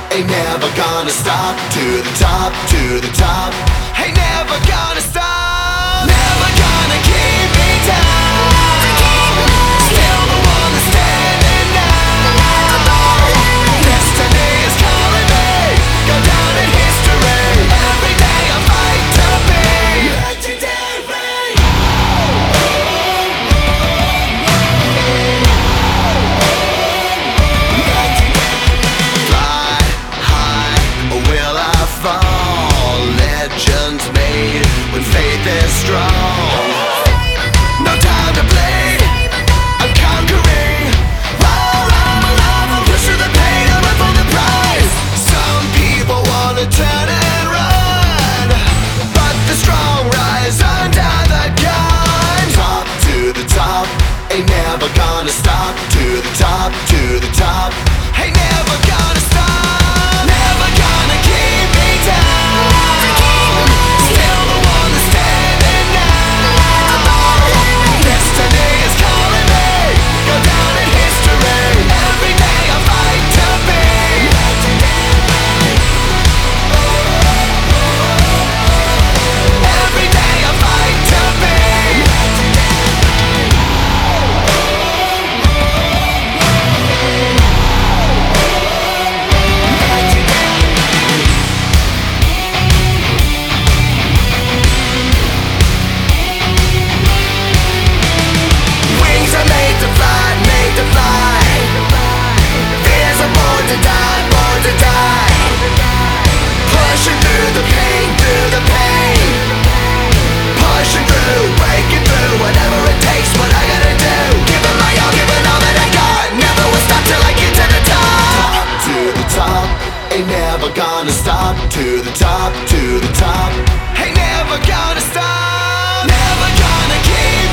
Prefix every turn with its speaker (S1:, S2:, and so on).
S1: Ain't never gonna stop. To the top, to the top. Ain't never gonna stop. Never gonna keep me down. Still the one that's standing now. Destiny is calling me. Go down in history. Every day I fight to be legendary. Fly high, or will I fall? Legends made when faith is strong. No time to bleed, I'm conquering. Roll on my love, I'm pushing the pain, I'm up for the prize. Some people wanna turn and run, but the strong rise under the gun. Top to the top, ain't never gonna stop. To the top, to the top, ain't never gonna stop. Never gonna keep me down. Still the one that's standing now. Destiny is calling me. Go down in history. Every day I fight to be legendary. Every day I fight to be Wings are made to fly, made to fly. Fears are born to die, born to die. Pushing through the pain, through the pain. Pushing through, breaking through, whatever it takes, what I gotta do. Giving my all, giving all that I got. Never will stop till I get to the top. To the top, ain't never gonna stop. To the top, to the top, ain't never gonna stop. Never gonna keep